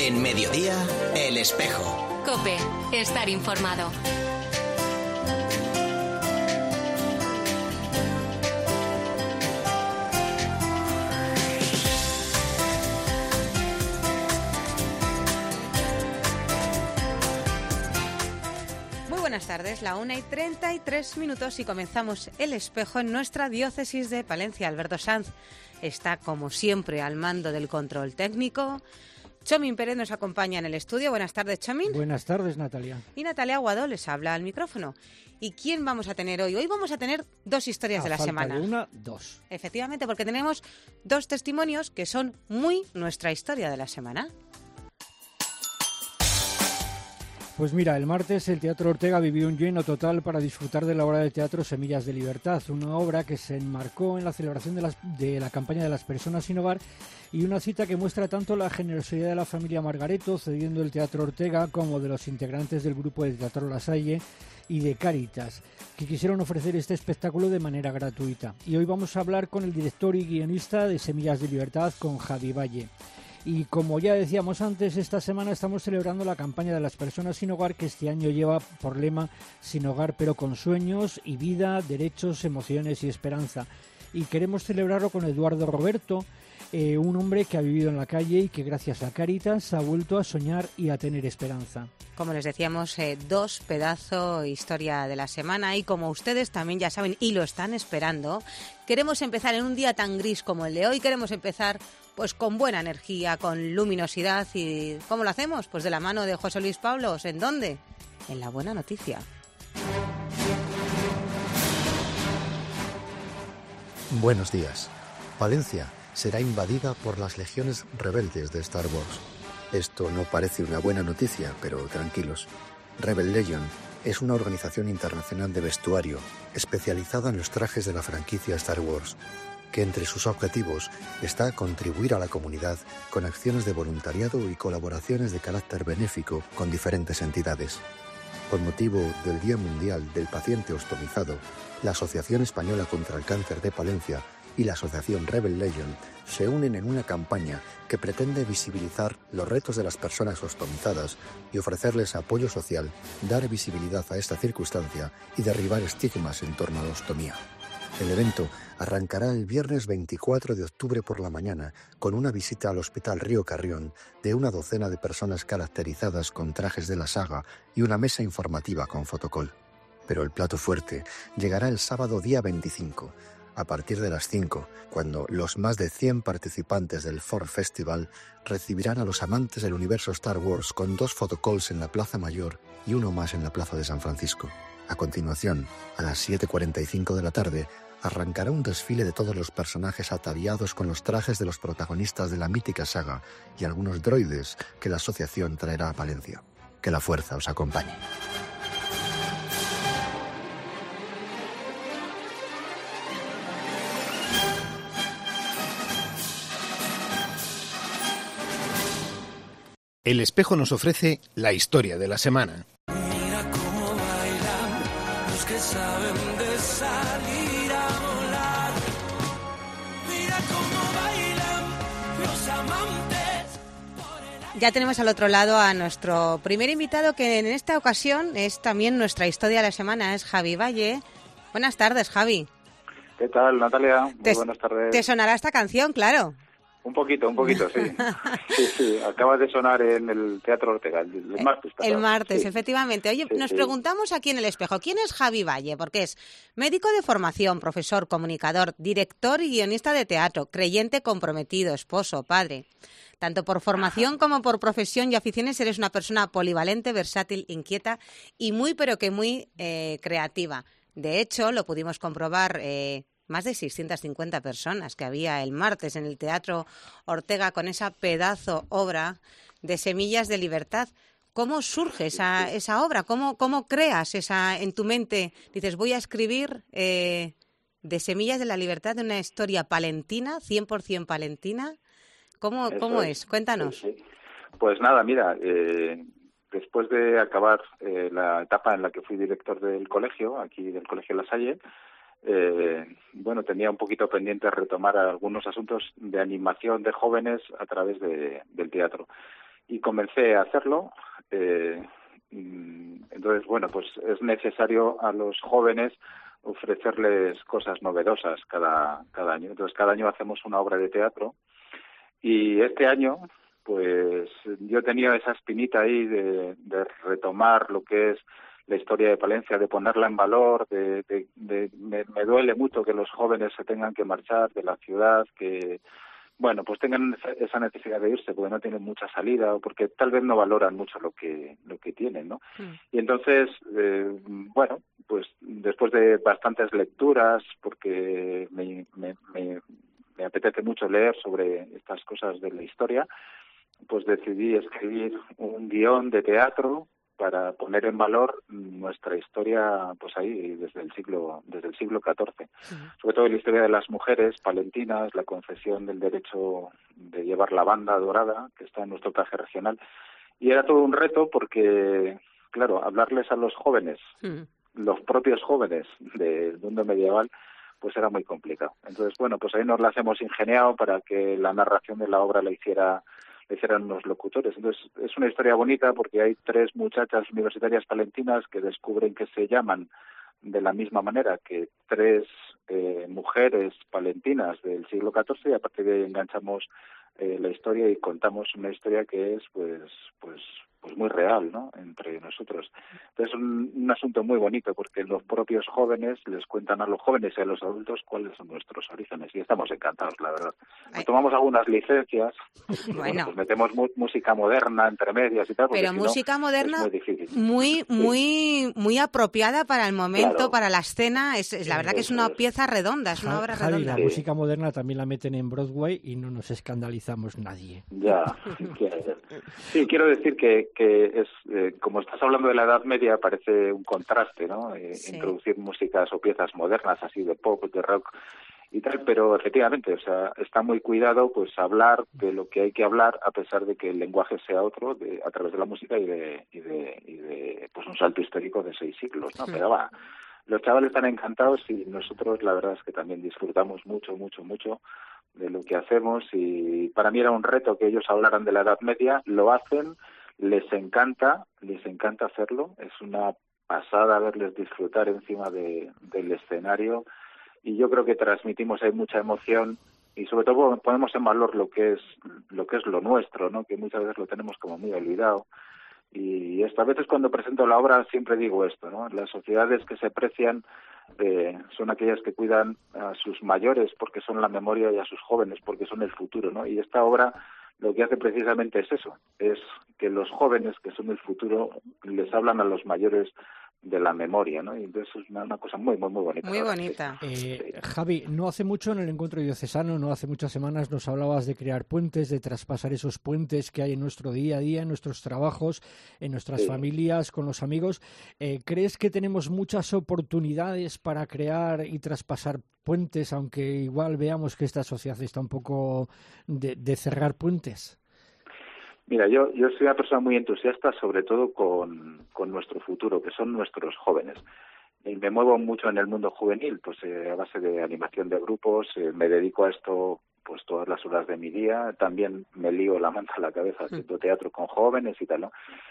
En Mediodía, El Espejo. COPE, estar informado. Buenas tardes, la 1:33 y comenzamos El Espejo en nuestra diócesis de Palencia. Alberto Sanz está, como siempre, al mando del control técnico. Chomin Pérez nos acompaña en el estudio. Buenas tardes, Chomin. Buenas tardes, Natalia. Y Natalia Aguado les habla al micrófono. ¿Y quién vamos a tener hoy? Hoy vamos a tener dos historias de la semana. Dos. Efectivamente, porque tenemos dos testimonios que son muy nuestra historia de la semana. Pues mira, el martes el Teatro Ortega vivió un lleno total para disfrutar de la obra de teatro Semillas de Libertad, una obra que se enmarcó en la celebración de la campaña de las personas sin hogar y una cita que muestra tanto la generosidad de la familia Margareto, cediendo el Teatro Ortega, como de los integrantes del grupo de Teatro La Salle y de Cáritas, que quisieron ofrecer este espectáculo de manera gratuita. Y hoy vamos a hablar con el director y guionista de Semillas de Libertad, con Javi Valle. Y como ya decíamos antes, esta semana estamos celebrando la campaña de las personas sin hogar, que este año lleva por lema Sin hogar pero con sueños y vida, derechos, emociones y esperanza. Y queremos celebrarlo con Eduardo Roberto, un hombre que ha vivido en la calle y que gracias a Cáritas ha vuelto a soñar y a tener esperanza. Como les decíamos, dos pedazo historia de la semana, y como ustedes también ya saben y lo están esperando, queremos empezar en un día tan gris como el de hoy, queremos empezar pues con buena energía, con luminosidad. ¿Y cómo lo hacemos? Pues de la mano de José Luis Pablos. ¿En dónde? En La Buena Noticia. Buenos días. Palencia será invadida por las legiones rebeldes de Star Wars. Esto no parece una buena noticia, pero tranquilos. Rebel Legion es una organización internacional de vestuario especializada en los trajes de la franquicia Star Wars, que entre sus objetivos está contribuir a la comunidad con acciones de voluntariado y colaboraciones de carácter benéfico con diferentes entidades. Con motivo del Día Mundial del Paciente Ostomizado, la Asociación Española contra el Cáncer de Palencia y la Asociación Rebel Legion se unen en una campaña que pretende visibilizar los retos de las personas ostomizadas y ofrecerles apoyo social, dar visibilidad a esta circunstancia y derribar estigmas en torno a la ostomía. El evento arrancará el viernes 24 de octubre por la mañana con una visita al Hospital Río Carrión de una docena de personas caracterizadas con trajes de la saga y una mesa informativa con fotocall. Pero el plato fuerte llegará el sábado día 25, a partir de las 5, cuando los más de 100 participantes del Ford Festival recibirán a los amantes del universo Star Wars con 2 fotocalls en la Plaza Mayor y uno más en la Plaza de San Francisco. A continuación, a las 7:45 de la tarde, arrancará un desfile de todos los personajes ataviados con los trajes de los protagonistas de la mítica saga y algunos droides que la asociación traerá a Palencia. Que la fuerza os acompañe. El Espejo nos ofrece la historia de la semana. Mira cómo bailan los que saben de salir a volar. Mira cómo bailan los amantes. Ya tenemos al otro lado a nuestro primer invitado, que en esta ocasión es también nuestra historia de la semana, es Javi Valle. Buenas tardes, Javi. ¿Qué tal, Natalia? Muy buenas tardes. Te sonará esta canción, claro. Un poquito, sí. Sí, acaba de sonar en el Teatro Ortega, el martes. El martes, sí. Efectivamente. Oye, nos preguntamos aquí en El Espejo, ¿quién es Javi Valle? Porque es médico de formación, profesor, comunicador, director y guionista de teatro, creyente comprometido, esposo, padre. Tanto por formación como por profesión y aficiones eres una persona polivalente, versátil, inquieta y muy, pero que muy creativa. De hecho, lo pudimos comprobar más de 650 personas que había el martes en el Teatro Ortega con esa pedazo obra de Semillas de Libertad. ¿Cómo surge esa obra? ¿Cómo creas esa en tu mente? Dices, voy a escribir de Semillas de la Libertad, de una historia palentina, 100% palentina. ¿Cómo es? Cuéntanos. Sí. Pues nada, mira, después de acabar la etapa en la que fui director del colegio, aquí del Colegio La Salle, tenía un poquito pendiente retomar algunos asuntos de animación de jóvenes a través del teatro. y comencé a hacerlo. Entonces, bueno, pues es necesario a los jóvenes ofrecerles cosas novedosas cada año. Entonces, cada año hacemos una obra de teatro y este año, pues yo tenía esa espinita ahí de retomar lo que es la historia de Palencia, de ponerla en valor, me duele mucho que los jóvenes se tengan que marchar de la ciudad, que bueno, pues tengan esa necesidad de irse porque no tienen mucha salida o porque tal vez no valoran mucho lo que tienen, ¿no? Y entonces, bueno, pues después de bastantes lecturas, porque me apetece mucho leer sobre estas cosas de la historia, pues decidí escribir un guión de teatro para poner en valor nuestra historia, pues ahí desde el siglo XIV, sobre todo la historia de las mujeres palentinas, la concesión del derecho de llevar la banda dorada que está en nuestro traje regional, y era todo un reto porque, claro, hablarles a los jóvenes, los propios jóvenes del mundo medieval, pues era muy complicado. Entonces, bueno, pues ahí nos las hemos ingeniado para que la narración de la obra la hicieran unos locutores. Entonces, es una historia bonita porque hay 3 muchachas universitarias palentinas que descubren que se llaman de la misma manera que 3 mujeres palentinas del siglo XIV, y a partir de ahí enganchamos la historia y contamos una historia que es pues muy real, ¿no?, entre nosotros. Entonces, es un asunto muy bonito porque los propios jóvenes les cuentan a los jóvenes y a los adultos cuáles son nuestros orígenes, y estamos encantados, la verdad. Nos tomamos algunas licencias, porque, bueno, pues metemos música moderna entre medias y tal, porque pero si música no, moderna es muy difícil. muy apropiada para el momento, Claro. para la escena. Es la verdad que es una pieza redonda, es una obra Javi, redonda. la música moderna también la meten en Broadway y no nos escandalizamos nadie. Ya, sí, quiero decir que es como estás hablando de la Edad Media, parece un contraste, ¿no? Sí. Introducir músicas o piezas modernas así de pop, de rock y tal, pero efectivamente, o sea, está muy cuidado pues hablar de lo que hay que hablar a pesar de que el lenguaje sea otro, a través de la música y de pues un salto histórico de 6 siglos, ¿no? Pero va, los chavales están encantados y nosotros la verdad es que también disfrutamos mucho de lo que hacemos, y para mí era un reto que ellos hablaran de la Edad Media. Lo hacen, les encanta hacerlo, es una pasada verles disfrutar encima del escenario, y yo creo que transmitimos ahí mucha emoción y sobre todo ponemos en valor lo que es lo nuestro, ¿no?, que muchas veces lo tenemos como muy olvidado. Y a veces cuando presento la obra siempre digo esto, ¿no? Las sociedades que se precian son aquellas que cuidan a sus mayores porque son la memoria y a sus jóvenes porque son el futuro, ¿no? Y esta obra lo que hace precisamente es eso, es que los jóvenes, que son el futuro, les hablan a los mayores de la memoria, ¿no? Y entonces es una cosa muy bonita. Muy bonita. Javi, no hace mucho en el encuentro diocesano, no hace muchas semanas, nos hablabas de crear puentes, de traspasar esos puentes que hay en nuestro día a día, en nuestros trabajos, en nuestras familias, con los amigos. ¿Crees que tenemos muchas oportunidades para crear y traspasar puentes, aunque igual veamos que esta sociedad está un poco de cerrar puentes? Mira, yo soy una persona muy entusiasta, sobre todo con nuestro futuro, que son nuestros jóvenes. Y me muevo mucho en el mundo juvenil, pues a base de animación de grupos, me dedico a esto pues todas las horas de mi día, también me lío la manta a la cabeza haciendo teatro con jóvenes y tal, ¿no?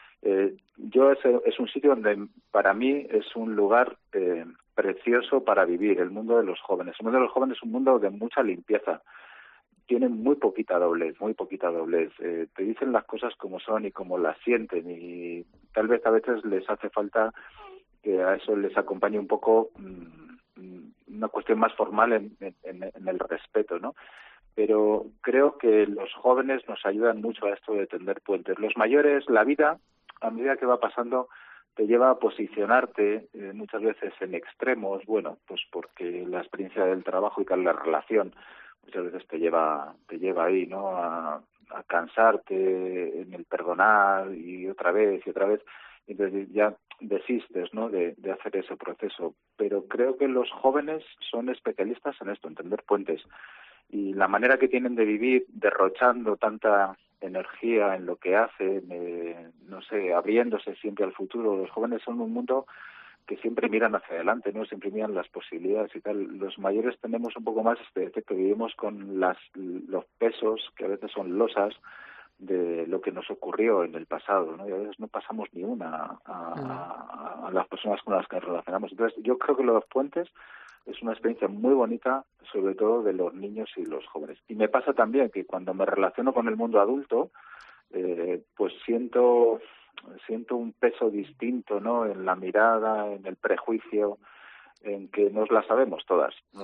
Es un sitio donde para mí es un lugar precioso para vivir, el mundo de los jóvenes. El mundo de los jóvenes es un mundo de mucha limpieza. Tienen muy poquita doblez. Te dicen las cosas como son y como las sienten, y tal vez a veces les hace falta que a eso les acompañe un poco una cuestión más formal en el respeto, ¿no? Pero creo que los jóvenes nos ayudan mucho a esto de tender puentes. Los mayores, la vida, a medida que va pasando, te lleva a posicionarte muchas veces en extremos, bueno, pues porque la experiencia del trabajo y tal, la relación, muchas veces te lleva ahí, ¿no?, a cansarte en el perdonar y otra vez, y entonces ya desistes, ¿no?, de hacer ese proceso. Pero creo que los jóvenes son especialistas en esto, en tender puentes, y la manera que tienen de vivir, derrochando tanta energía en lo que hacen, no sé, abriéndose siempre al futuro. Los jóvenes son un mundo que siempre miran hacia adelante, ¿no? Siempre miran las posibilidades y tal. Los mayores tenemos un poco más este efecto, vivimos con los pesos, que a veces son losas, de lo que nos ocurrió en el pasado, ¿no? Y a veces no pasamos ni una a las personas con las que nos relacionamos. Entonces, yo creo que los puentes es una experiencia muy bonita, sobre todo de los niños y los jóvenes. Y me pasa también que cuando me relaciono con el mundo adulto, pues siento un peso distinto, ¿no? En la mirada, en el prejuicio, en que nos la sabemos todas, ¿no?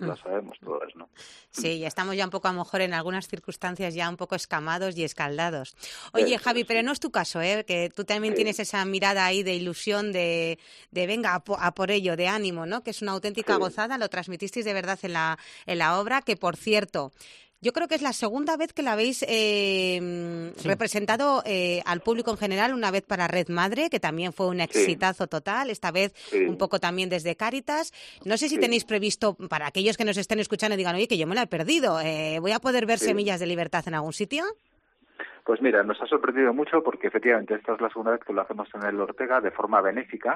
Sí, y estamos ya un poco, a lo mejor, en algunas circunstancias ya un poco escamados y escaldados. Oye, Javi, pero no es tu caso, que tú también tienes esa mirada ahí de ilusión, de venga, a por ello, de ánimo, ¿no? Que es una auténtica gozada, lo transmitisteis de verdad en la obra, que, por cierto, yo creo que es la segunda vez que la habéis representado al público en general, una vez para Red Madre, que también fue un exitazo total, esta vez un poco también desde Cáritas. No sé si tenéis previsto, para aquellos que nos estén escuchando y digan, oye, que yo me la he perdido, ¿voy a poder ver Semillas de Libertad en algún sitio? Pues mira, nos ha sorprendido mucho porque efectivamente esta es la segunda vez que lo hacemos en el Ortega de forma benéfica.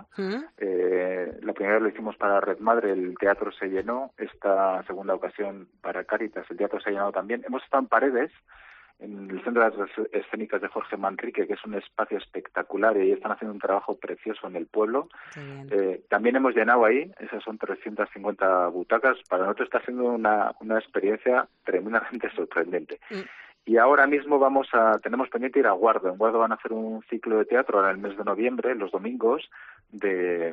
La primera vez lo hicimos para Red Madre, el teatro se llenó. Esta segunda ocasión para Cáritas, el teatro se ha llenado también. Hemos estado en Paredes, en el Centro de las Escénicas de Jorge Manrique, que es un espacio espectacular, y ahí están haciendo un trabajo precioso en el pueblo. También hemos llenado ahí, esas son 350 butacas. Para nosotros está siendo una experiencia tremendamente sorprendente. Y ahora mismo tenemos pendiente ir a Guardo. En Guardo van a hacer un ciclo de teatro ahora en el mes de noviembre, los domingos, de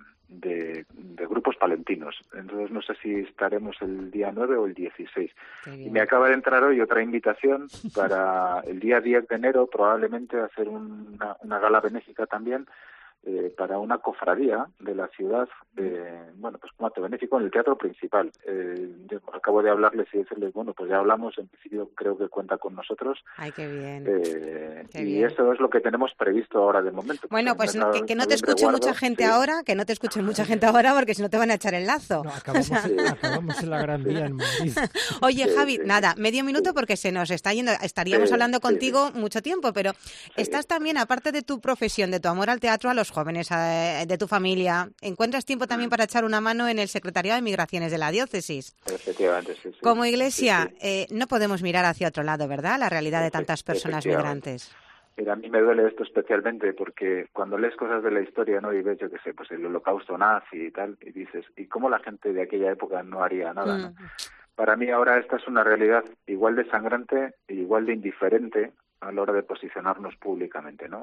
grupos palentinos. Entonces no sé si estaremos el día 9 o el 16. Y me acaba de entrar hoy otra invitación para el día 10 de enero, probablemente hacer una gala benéfica también, para una cofradía de la ciudad, pues como acto benéfico en el teatro principal. Yo acabo de hablarles y decirles, bueno, pues ya hablamos, en principio creo que cuenta con nosotros. Ay, qué bien. Qué bien. Eso es lo que tenemos previsto ahora de momento. Bueno, pues que no te escuche mucha gente ahora, porque si no te van a echar el lazo. No, acabamos en la Gran Vía en Madrid. Oye, Javi, nada, medio minuto porque se nos está yendo, estaríamos hablando contigo mucho tiempo, pero estás también, aparte de tu profesión, de tu amor al teatro, a los jóvenes, de tu familia, ¿encuentras tiempo también para echar una mano en el Secretariado de Migraciones de la Diócesis? Efectivamente, sí. Como Iglesia, no podemos mirar hacia otro lado, ¿verdad? La realidad de tantas personas migrantes. Mira, a mí me duele esto especialmente porque cuando lees cosas de la historia, ¿no? Y ves, yo qué sé, pues el holocausto nazi y tal, y dices, ¿y cómo la gente de aquella época no haría nada, ¿no? Para mí ahora esta es una realidad igual de sangrante e igual de indiferente a la hora de posicionarnos públicamente, ¿no?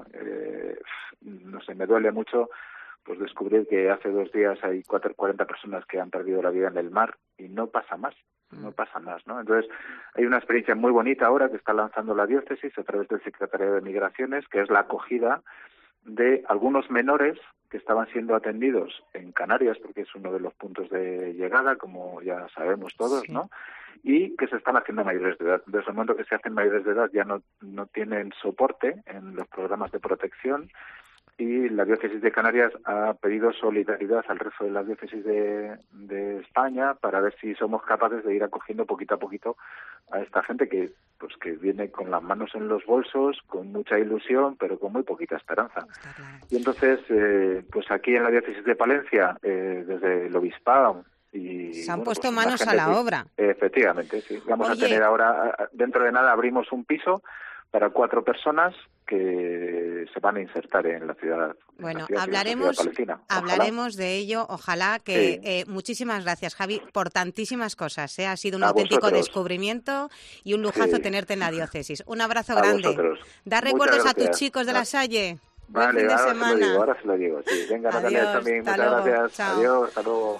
No sé, me duele mucho pues descubrir que hace 2 días hay 40 personas que han perdido la vida en el mar y no pasa más, ¿no? Entonces, hay una experiencia muy bonita ahora que está lanzando la diócesis a través del Secretariado de Migraciones, que es la acogida de algunos menores que estaban siendo atendidos en Canarias, porque es uno de los puntos de llegada, como ya sabemos todos, ¿no? Y que se están haciendo mayores de edad. Desde el momento que se hacen mayores de edad ya no tienen soporte en los programas de protección, y la diócesis de Canarias ha pedido solidaridad al resto de las diócesis de España para ver si somos capaces de ir acogiendo poquito a poquito a esta gente que viene con las manos en los bolsos, con mucha ilusión, pero con muy poquita esperanza. Y entonces, pues aquí en la diócesis de Palencia, desde el obispado, se han puesto manos a la obra. Efectivamente, sí. Vamos a tener ahora, dentro de nada, abrimos un piso para 4 personas que se van a insertar en la ciudad. Bueno, hablaremos de ello. Ojalá que... muchísimas gracias, Javi, por tantísimas cosas. Ha sido un auténtico descubrimiento y un lujazo tenerte en la diócesis. Un abrazo grande. Da recuerdos a tus chicos de La Salle. Buen fin de semana. Ahora se lo digo. Sí. Venga, Natalia, también. Muchas gracias. Chao. Adiós, hasta luego.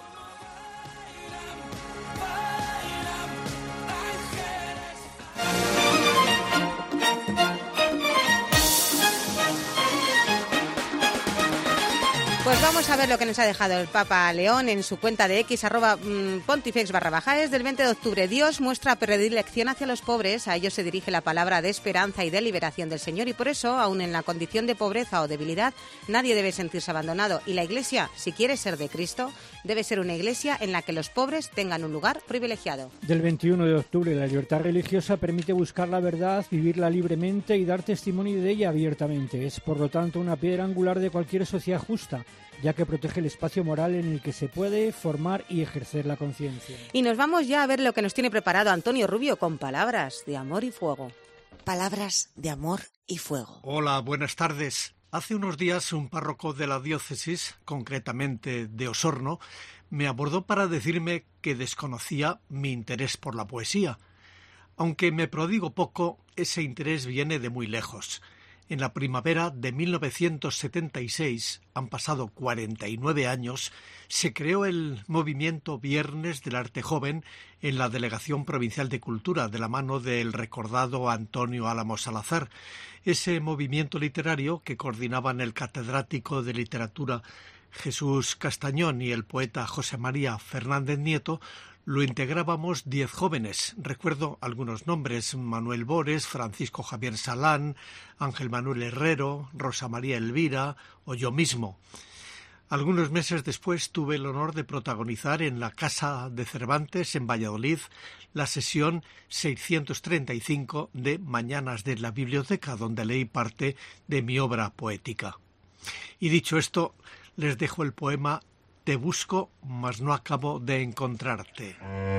Pues vamos a ver lo que nos ha dejado el Papa León en su cuenta de X, @pontifex_. Del 20 de octubre. Dios muestra predilección hacia los pobres. A ellos se dirige la palabra de esperanza y de liberación del Señor. Y por eso, aun en la condición de pobreza o debilidad, nadie debe sentirse abandonado. Y la Iglesia, si quiere ser de Cristo, debe ser una Iglesia en la que los pobres tengan un lugar privilegiado. Del 21 de octubre, la libertad religiosa permite buscar la verdad, vivirla libremente y dar testimonio de ella abiertamente. Es, por lo tanto, una piedra angular de cualquier sociedad justa, ya que protege el espacio moral en el que se puede formar y ejercer la conciencia. Y nos vamos ya a ver lo que nos tiene preparado Antonio Rubio con palabras de amor y fuego. palabras de amor y fuego. Hola, buenas tardes. Hace unos días un párroco de la diócesis, concretamente de Osorno, me abordó para decirme que desconocía mi interés por la poesía. Aunque me prodigo poco, ese interés viene de muy lejos. En la primavera de 1976, han pasado 49 años, se creó el movimiento Viernes del Arte Joven en la Delegación Provincial de Cultura, de la mano del recordado Antonio Álamos Salazar. Ese movimiento literario, que coordinaban el catedrático de literatura Jesús Castañón y el poeta José María Fernández Nieto, lo integrábamos 10 jóvenes. Recuerdo algunos nombres: Manuel Bores, Francisco Javier Salán, Ángel Manuel Herrero, Rosa María Elvira o yo mismo. Algunos meses después tuve el honor de protagonizar en la Casa de Cervantes, en Valladolid, la sesión 635 de Mañanas de la Biblioteca, donde leí parte de mi obra poética. Y dicho esto, les dejo el poema Te busco, mas no acabo de encontrarte.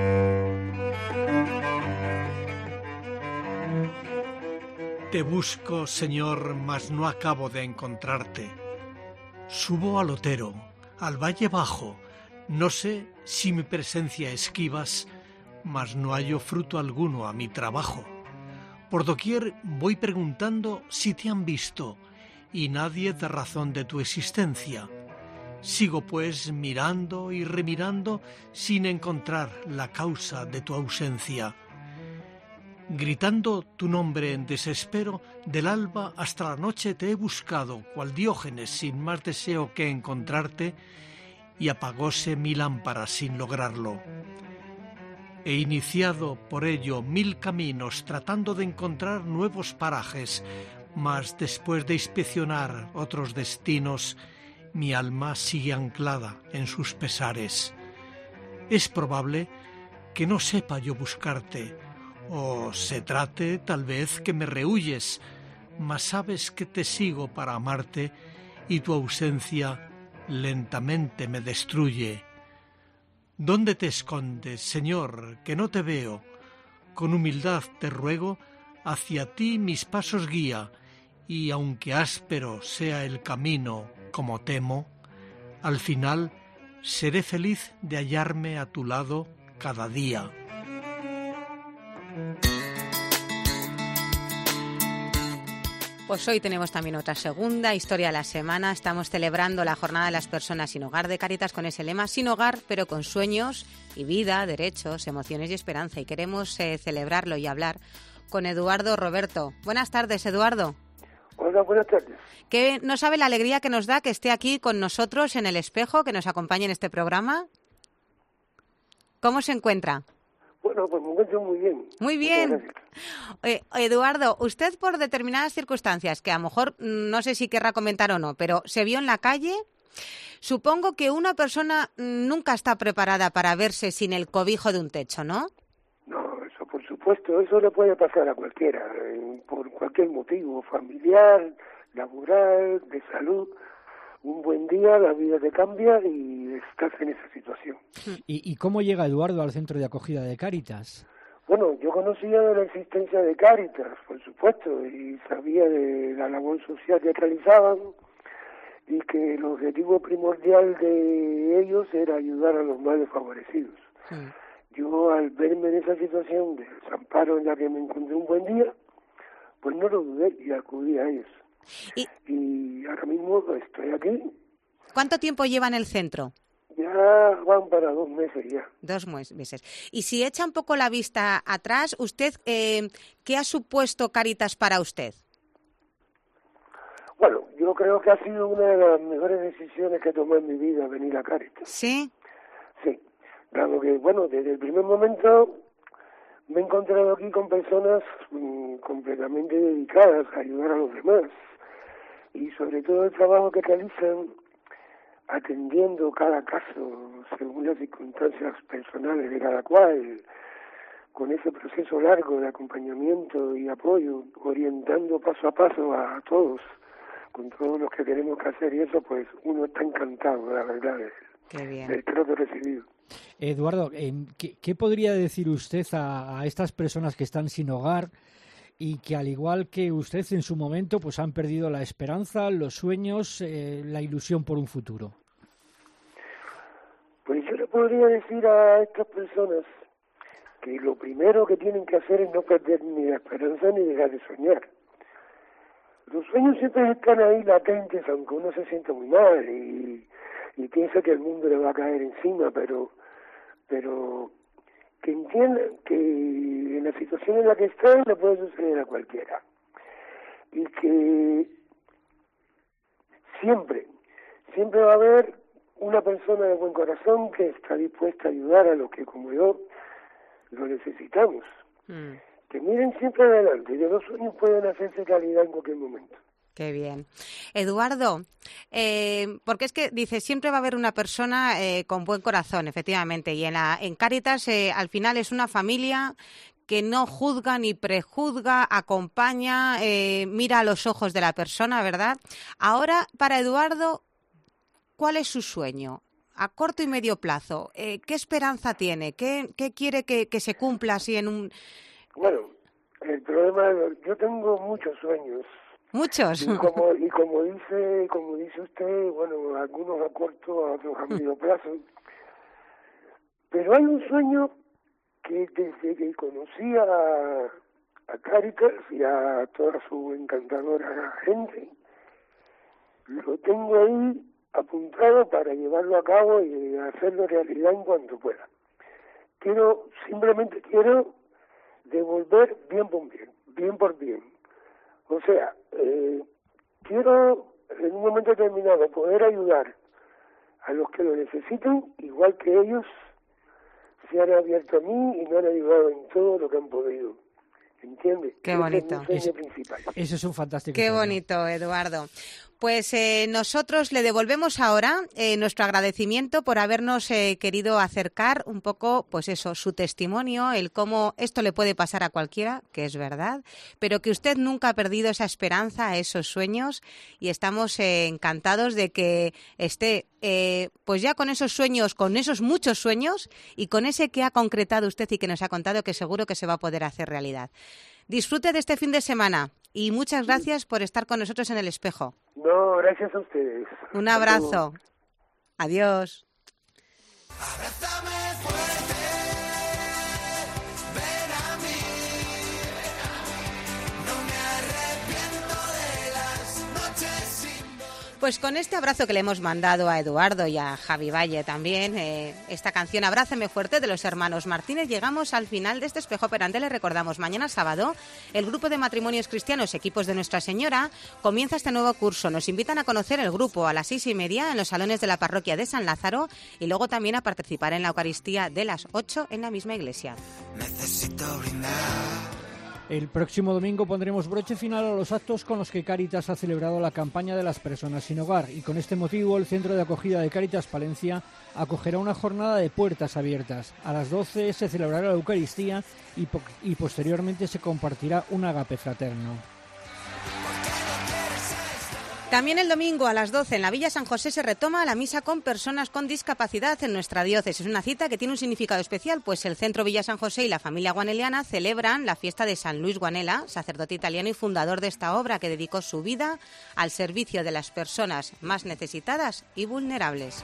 Te busco, Señor, mas no acabo de encontrarte. Subo al otero, al valle bajo, no sé si mi presencia esquivas, mas no hallo fruto alguno a mi trabajo. Por doquier voy preguntando si te han visto, y nadie da razón de tu existencia. Sigo pues mirando y remirando sin encontrar la causa de tu ausencia. Gritando tu nombre en desespero, del alba hasta la noche te he buscado, cual Diógenes, sin más deseo que encontrarte, y apagóse mi lámpara sin lograrlo. He iniciado por ello 1000 caminos, tratando de encontrar nuevos parajes, mas después de inspeccionar otros destinos, mi alma sigue anclada en sus pesares. Es probable que no sepa yo buscarte, o se trate tal vez que me rehuyes, mas sabes que te sigo para amarte, y tu ausencia lentamente me destruye. ¿Dónde te escondes, Señor, que no te veo? Con humildad te ruego, hacia ti mis pasos guía, y aunque áspero sea el camino, como temo, al final seré feliz de hallarme a tu lado cada día. Pues hoy tenemos también otra segunda historia de la semana. Estamos celebrando la Jornada de las Personas Sin Hogar de Cáritas con ese lema: sin hogar, pero con sueños y vida, derechos, emociones y esperanza. Y queremos celebrarlo y hablar con Eduardo Roberto. Buenas tardes, Eduardo. Hola, buenas tardes. Que no sabe la alegría que nos da que esté aquí con nosotros en El Espejo, que nos acompañe en este programa. ¿Cómo se encuentra? Bueno, pues me encuentro muy bien. Muy bien. Eduardo, usted por determinadas circunstancias, que a lo mejor no sé si querrá comentar o no, pero se vio en la calle. Supongo que una persona nunca está preparada para verse sin el cobijo de un techo, ¿no? No, eso por supuesto, eso le puede pasar a cualquiera, por cualquier motivo, familiar, laboral, de salud. Un buen día la vida te cambia y estás en esa situación. ¿Y cómo llega Eduardo al centro de acogida de Cáritas? Bueno, yo conocía de la existencia de Cáritas, por supuesto, y sabía de la labor social que realizaban y que el objetivo primordial de ellos era ayudar a los más desfavorecidos. Sí. Yo, al verme en esa situación de desamparo en la que me encontré un buen día, pues no lo dudé y acudí a ellos. Y ahora mismo estoy aquí. ¿Cuánto tiempo lleva en el centro? Ya van para 2 meses ya. 2 meses. Y si echa un poco la vista atrás, usted, ¿qué ha supuesto Cáritas para usted? Bueno, yo creo que ha sido una de las mejores decisiones que tomé en mi vida, venir a Cáritas. ¿Sí? Sí. Dado que, bueno, desde el primer momento me he encontrado aquí con personas completamente dedicadas a ayudar a los demás. Y sobre todo el trabajo que realizan atendiendo cada caso según las circunstancias personales de cada cual, con ese proceso largo de acompañamiento y apoyo, orientando paso a paso a todos, con todos los que tenemos que hacer, y eso pues uno está encantado, la verdad, del trato recibido. Eduardo, ¿qué podría decir usted a estas personas que están sin hogar y que al igual que usted en su momento, pues han perdido la esperanza, los sueños, la ilusión por un futuro. Pues yo le podría decir a estas personas que lo primero que tienen que hacer es no perder ni la esperanza ni dejar de soñar. Los sueños siempre están ahí latentes, aunque uno se sienta muy mal y piensa que el mundo le va a caer encima, pero que entiendan que en la situación en la que están le puede suceder a cualquiera. Y que siempre va a haber una persona de buen corazón que está dispuesta a ayudar a los que, como yo, lo necesitamos. Que miren siempre adelante, y de los sueños pueden hacerse realidad en cualquier momento. Qué bien. Eduardo, porque es que dice, siempre va a haber una persona con buen corazón, efectivamente, y en Cáritas al final es una familia que no juzga ni prejuzga, acompaña, mira a los ojos de la persona, ¿verdad? Ahora, para Eduardo, ¿cuál es su sueño? A corto y medio plazo, ¿qué esperanza tiene? ¿Qué quiere que se cumpla así en un...? Bueno, el problema, yo tengo muchos sueños. ¿Muchos? Y como dice usted, bueno, algunos a corto, a otros a medio plazo. Pero hay un sueño que desde que conocí a Cáritas y a toda su encantadora gente, lo tengo ahí apuntado para llevarlo a cabo y hacerlo realidad en cuanto pueda. Simplemente quiero devolver bien por bien. O sea, quiero en un momento determinado poder ayudar a los que lo necesiten, igual que ellos se han abierto a mí y me han ayudado en todo lo que han podido. ¿Entiendes? Qué bonito. Ese es mi sueño principal. Eso es un fantástico Qué sueño. bonito, Eduardo. Pues nosotros le devolvemos ahora nuestro agradecimiento por habernos querido acercar un poco, pues eso, su testimonio, el cómo esto le puede pasar a cualquiera, que es verdad, pero que usted nunca ha perdido esa esperanza, esos sueños, y estamos encantados de que esté pues ya con esos sueños, con esos muchos sueños, y con ese que ha concretado usted y que nos ha contado, que seguro que se va a poder hacer realidad. Disfrute de este fin de semana y muchas gracias por estar con nosotros en El Espejo. No, gracias a ustedes. Un abrazo. Adiós. Abrázame fuerte, ven a mí, no me arrepiento de las noches sin dormir. Pues con este abrazo que le hemos mandado a Eduardo y a Javi Valle también, esta canción Abrázame fuerte de los hermanos Martínez, llegamos al final de este Espejo Operante. Le recordamos, mañana sábado, el grupo de matrimonios cristianos Equipos de Nuestra Señora comienza este nuevo curso. Nos invitan a conocer el grupo a las 6:30 en los salones de la parroquia de San Lázaro y luego también a participar en la Eucaristía de las 8 en la misma iglesia. Necesito brindar. El próximo domingo pondremos broche final a los actos con los que Cáritas ha celebrado la campaña de las personas sin hogar, y con este motivo el Centro de Acogida de Cáritas Palencia acogerá una jornada de puertas abiertas. A las 12 se celebrará la Eucaristía y posteriormente se compartirá un agape fraterno. También el domingo a las 12 en la Villa San José se retoma la misa con personas con discapacidad en nuestra diócesis. Es una cita que tiene un significado especial, pues el Centro Villa San José y la familia guaneliana celebran la fiesta de San Luis Guanela, sacerdote italiano y fundador de esta obra que dedicó su vida al servicio de las personas más necesitadas y vulnerables.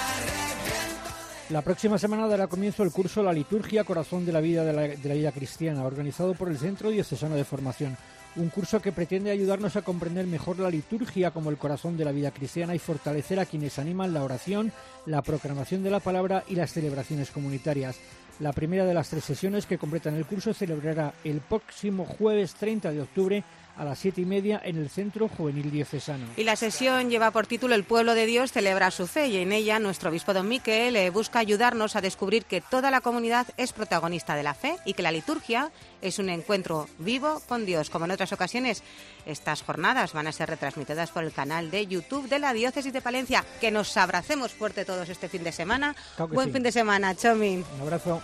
La próxima semana dará comienzo el curso La Liturgia, Corazón de la Vida de la Vida Cristiana, organizado por el Centro Diocesano de Formación. Un curso que pretende ayudarnos a comprender mejor la liturgia como el corazón de la vida cristiana y fortalecer a quienes animan la oración, la proclamación de la palabra y las celebraciones comunitarias. La primera de las 3 sesiones que completan el curso se celebrará el próximo jueves 30 de octubre a las 7:30 en el Centro Juvenil Diocesano. Y la sesión lleva por título El pueblo de Dios celebra su fe, y en ella nuestro obispo don Miquel busca ayudarnos a descubrir que toda la comunidad es protagonista de la fe y que la liturgia es un encuentro vivo con Dios. Como en otras ocasiones, estas jornadas van a ser retransmitidas por el canal de YouTube de la Diócesis de Palencia. Que nos abracemos fuerte todos este fin de semana. Claro que Buen sí. fin de semana, Chomin. Un abrazo.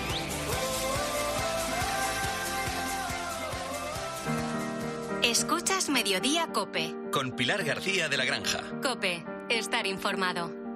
Escucha Escuchas Mediodía COPE. Con Pilar García de la Granja. COPE. Estar informado.